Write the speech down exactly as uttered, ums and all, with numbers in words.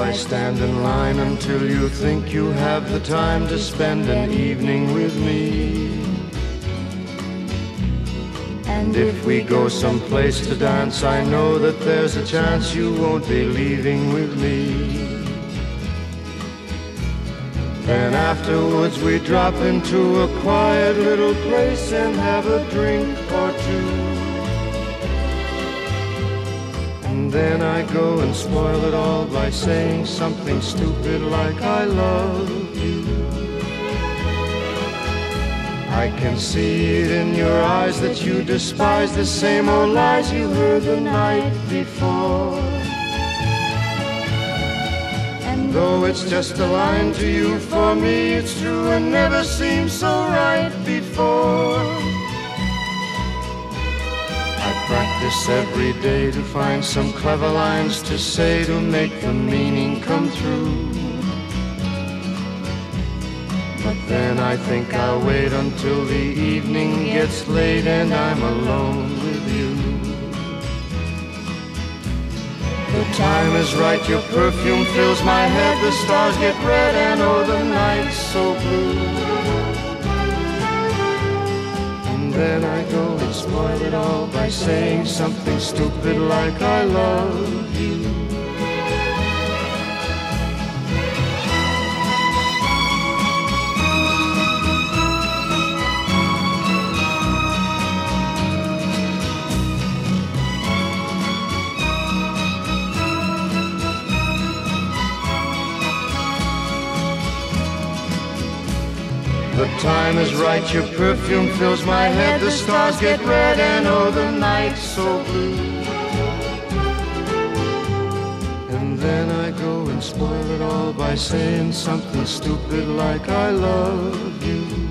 I stand in line until you think you have the time to spend an evening with me. And if we go someplace to dance, I know that there's a chance you won't be leaving with me. Then afterwards we drop into a quiet little place and have a drink or two. And then I go and spoil it all by saying something stupid like I love you. I can see it in your eyes that you despise the same old lies you heard the night before. And though it's just a line to you, for me it's true and never seemed so right before. I practice every day to find some clever lines to say to make the meaning come through. But then I think I'll wait until the evening gets late and I'm alone with you. The time is right, your perfume fills my head, the stars get red and oh the night's so blue. And then I go and spoil it all by saying something stupid like I love you. The time is right, your perfume fills my head, the stars get red and oh the night's so blue. And then I go and spoil it all by saying something stupid like I love you.